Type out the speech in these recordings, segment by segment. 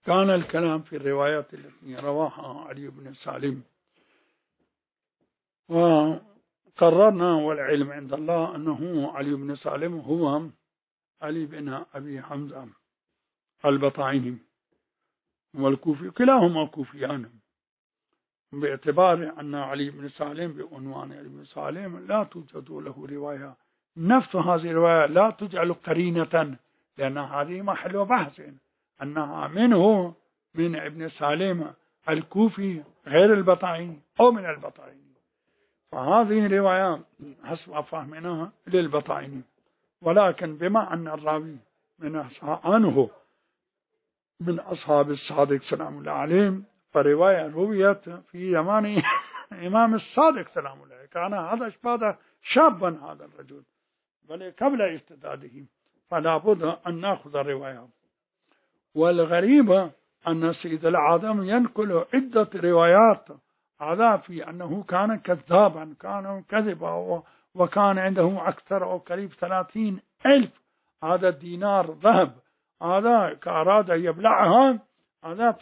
كان الكلام في الروايات التي رواها علي بن سالم، وقررنا والعلم عند الله أنه علي بن سالم هو علي بن أبي حمزة البطاعيني والكوفي، كلاهما كوفيان، باعتبار أن علي بن سالم بعنوان علي بن سالم لا توجد له رواية نفس هذه الرواية، لا تجعل قرينة، لأن هذه محل بحث أنها منه من ابن سالم الكوفي غير البطاعيني أو من البطاعيني، فهذه رواية حسب فهمنا للبطاعيني، ولكن بما أن الراوي عنه من أصحاب الصادق سلام الله عليه، فرواية رويت في زمان إمام الصادق سلام الله، كان هذا شابا هذا الرجل بل قبل استداده، فلا بد أن نأخذ الرواية. والغريب أن سيد العظم ينقل عدة روايات هذا في أنه كان كذابا، كان كذبا، وكان عنده أكثر أو قريب 30,000 هذا دينار ذهب، هذا أراد أن يبلعها، هذا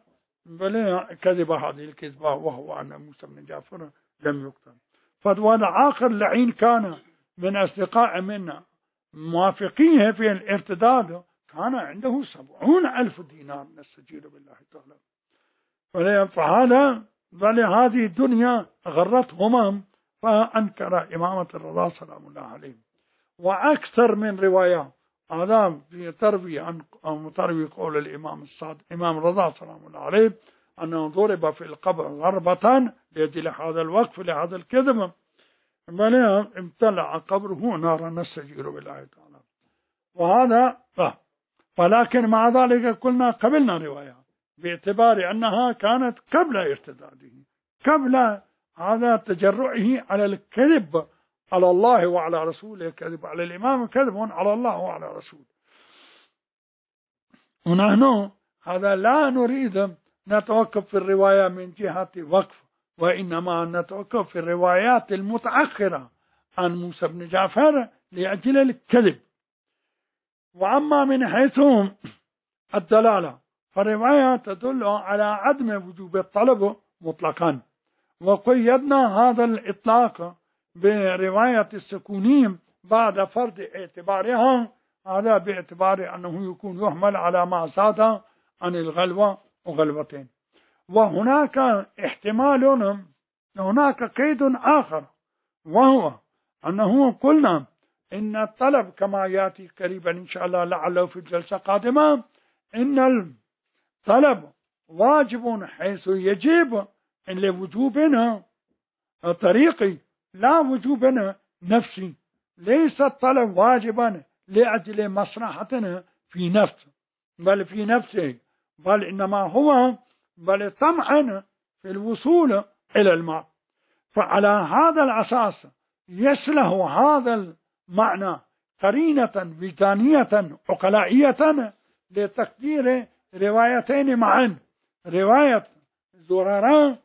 فبل كذب هذه الكذبة، وهو أن موسى بن جعفر لم يقتل. فالوضع آخر لعين كان من أصدقاء منا موافقيه في الارتداد، كان عنده 70,000 دينار، نستجير بالله تعالى. فهذا بل هذه الدنيا غرتهم، فأنكر إمامة الرضا سلام الله عليه. وأكثر من رواية هذا في تروي قول الإمام الصادق إمام الرضا سلام الله عليه أنه ضرب في القبر ضربة لأجل هذا الوقف لهذا الكذب، بل امتلأ قبره نارا، نستجير بالله تعالى. وهذا ولكن مع ذلك قلنا قبلنا رواية باعتبار أنها كانت قبل ارتداده، قبل هذا تجرعه على الكذب على الله وعلى رسوله، كذب على الإمام كذب على الله وعلى رسوله. ونحن هذا لا نريد نتوقف في الرواية من جهة وقف، وإنما نتوقف في الروايات المتأخرة عن موسى بن جعفر لأجل الكذب. وأما من حيث الدلالة فالرواية تدل على عدم وجوب الطلب مطلقا، وقيدنا هذا الإطلاق برواية السكونيم بعد فرض اعتبارها، هذا باعتبار أنه يكون يحمل على ما زاد عن الغلوة وغلوتين. وهناك احتمال، هناك قيد آخر، وهو أنه قلنا إن الطلب كما يأتي قريبا إن شاء الله لعله في الجلسة القادمة، إن الطلب واجب حيث يجب إن لوجوبنا طريقي لا وجوبنا نفسي، ليس الطلب واجبا لأجل مصلحتنا في نفسه بل في نفسه، بل إنما هو بل طمعا في الوصول إلى الماء. فعلى هذا الأساس يسله هذا المعنى قرينة وجدانية عقلائية لتقدير روايتين معا، رواية زرارة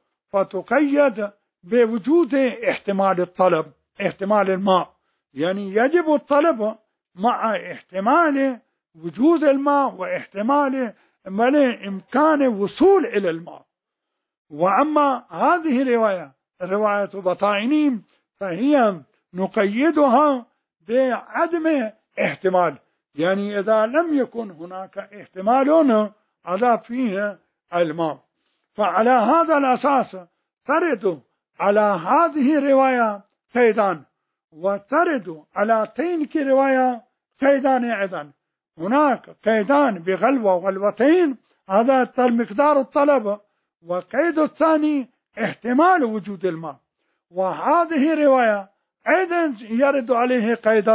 فتقيد بوجود احتمال الطلب، احتمال الماء، يعني يجب الطلب مع احتمال وجود الماء واحتمال إمكان الوصول إلى الماء. وأما هذه رواية بطائنين فهي نقيدها بعدم احتمال، يعني إذا لم يكن هناك احتمال على فيه الماء. فعلى هذا الأساس ترد على هذه الرواية قيدان، وترد على تلك رواية قيدان أيضا. هناك قيدان بغلوة وغلوتين، هذا مقدار الطلب، وقيد الثاني احتمال وجود الماء. وهذه رواية أيضا يرد عليها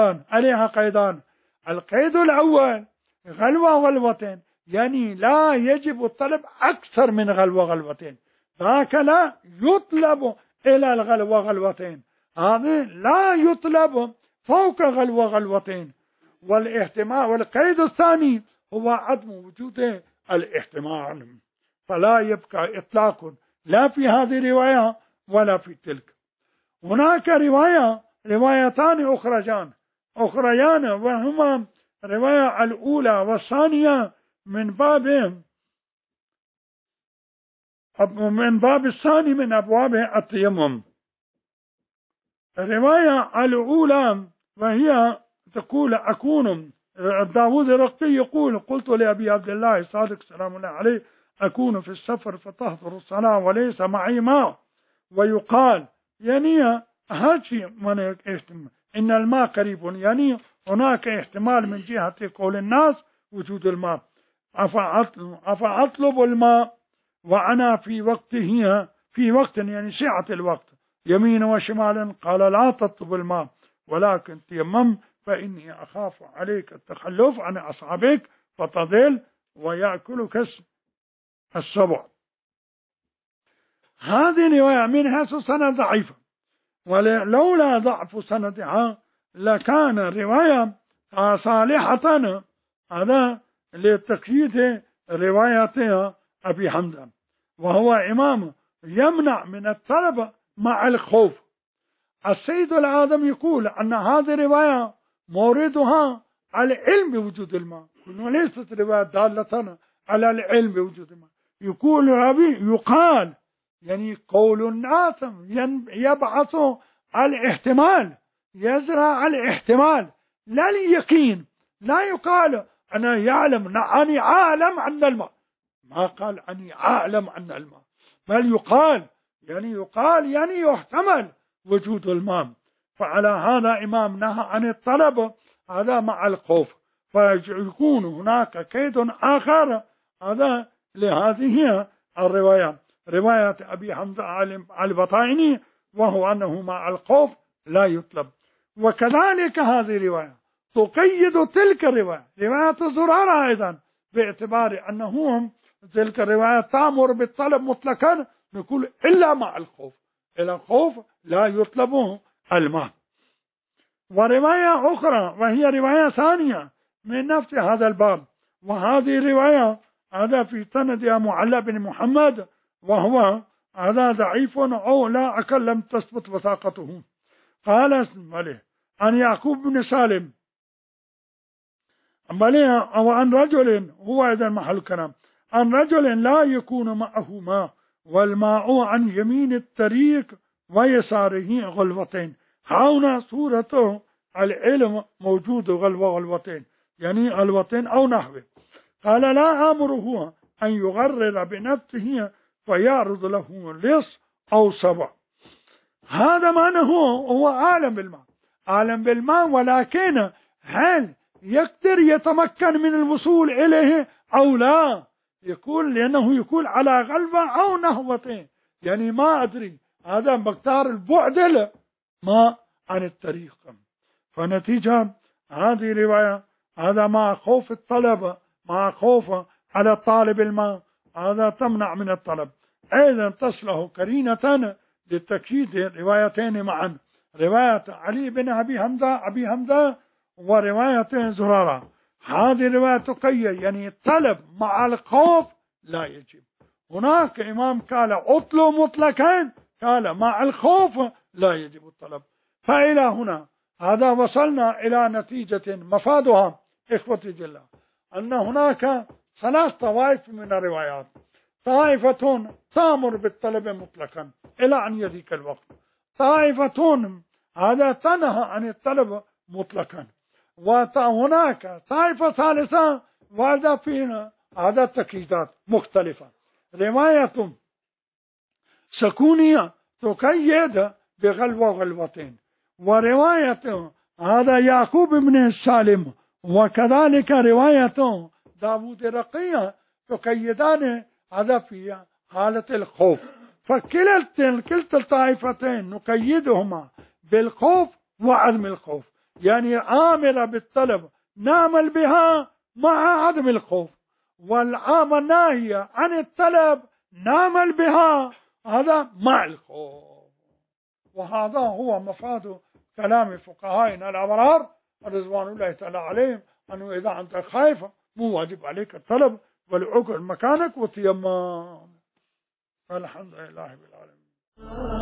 قيدان. القيد الأول غلوة وغلوتين، يعني لا يجب الطلب أكثر من غلوة غلوتين، ذاك لا يطلب إلى الغلوة غلوتين، هذا لا يطلب فوق غلوة غلوتين. والاحتمال والقيد الثاني هو عدم وجود الاحتمال، فلا يبقى إطلاق لا في هذه الرواية ولا في تلك. هناك روايتان أخريان وهما الرواية الأولى والثانية من باب من باب الثاني من أبواب التيمم. الرواية الأولى وهي تقول أكون داود الرقي يقول قلت لأبي عبد الله الصادق سلام الله عليه أكون في السفر فتحضر الصلاة وليس معي ماء، ويقال يعني هاتي من إن الماء قريب، يعني هناك احتمال من جهة قول الناس وجود الماء، أفأطلب الماء وأنا في وقته في وقت يعني سعة الوقت يمين وشمالا، قال لا تطلب الماء ولكن تيمم فإني أخاف عليك التخلف عن أصحابك فتضل ويأكلك السبع. هذه رواية من حيث سند ضعيفة، ولولا ضعف سندها لكان الرواية صالحة هذا لتقييد روايتها أبي حمزة، وهو إمام يمنع من الطلب مع الخوف. السيد العظم يقول أن هذه الرواية موردها على العلم بوجود الماء، وليست رواية دالة على العلم بوجود الماء. يقول ربي يقال يعني قول الناس يبعث على الاحتمال، يزرع على الاحتمال لا اليقين. لا يقال أنا يعلم أني أعلم أن الماء، ما قال أني أعلم أن الماء، بل يقال يعني يحتمل وجود الماء. فعلى هذا إمام نهى عن الطلب هذا مع الخوف، فيكون هناك كيد آخر هذا لهذه الرواية، رواية أبي حمزة البطائني، وهو أنه مع الخوف لا يطلب. وكذلك هذه الرواية تقيد تلك الرواية رواية زرارة أيضا، باعتبار أنهم تلك الرواية تأمر بالطلب مطلقا، نقول إلا مع الخوف، إلى الخوف لا يطلب الماء. ورواية أخرى وهي رواية ثانية من نفس هذا الباب، وهذه الرواية هذا في سندها معلى بن محمد، وهو هذا ضعيف أو لا أكل لم تثبت وثاقته. قال عن يعقوب بن سالم أو عن رجل، هو أيضا محل كلام، عن رجل لا يكون معه ماء والماء عن يمين الطريق ويساره غلوتين. هنا صورته العلم موجود غلوتين، يعني غلوتين أو نحوه. قال لا أمره أن يغرر بنفسه فيعرض له لص أو سبع. هذا معناه هو عالم بالماء، ولكن هل يقدر يتمكن من الوصول إليه أو لا؟ يقول لأنه يقول على غلبة أو نهوتين، يعني ما أدري، هذا مقدار البعد له ما عن الطريق. فنتيجة هذه الرواية هذا مع خوف الطلب، مع خوف على طالب الماء، هذا تمنع من الطلب. أيضا تصله قرينة لتأكيد روايتين معا، رواية علي بن أبي حمزة ورواية زرارة. هذه الرواية تقيد يعني الطلب مع الخوف لا يجب. هناك إمام قال اطلب مطلقا، قال مع الخوف لا يجب الطلب. فإلى هنا هذا وصلنا إلى نتيجة مفادها إخوتي جل أن هناك ثلاث طوائف من الروايات. طائفة تأمر بالطلب مطلقا إلى أن يضيق الوقت، طائفة هذا تنهى عن الطلب مطلقا، وهناك طائفة ثالثة وهذا فينا هذا تقييدات مختلفة. رواية سكونية تقيد بغلوة غلوتين، ورواية هذا يعقوب بن سالم وكذلك رواية داود الرقية تقيدان هذا في حالة الخوف. فكلتا الطائفتين نقيدهما بالخوف وعدم الخوف، يعني آمر بالطلب نعمل بها مع عدم الخوف، والعام الناهية عن الطلب نعمل بها هذا مع الخوف. وهذا هو مفاد كلام فقهائنا الأبرار رضوان الله تعالى عليهم، أنه إذا أنت خايف مو واجب عليك الطلب ولعقل مكانك وتيمم. الحمد لله رب العالمين.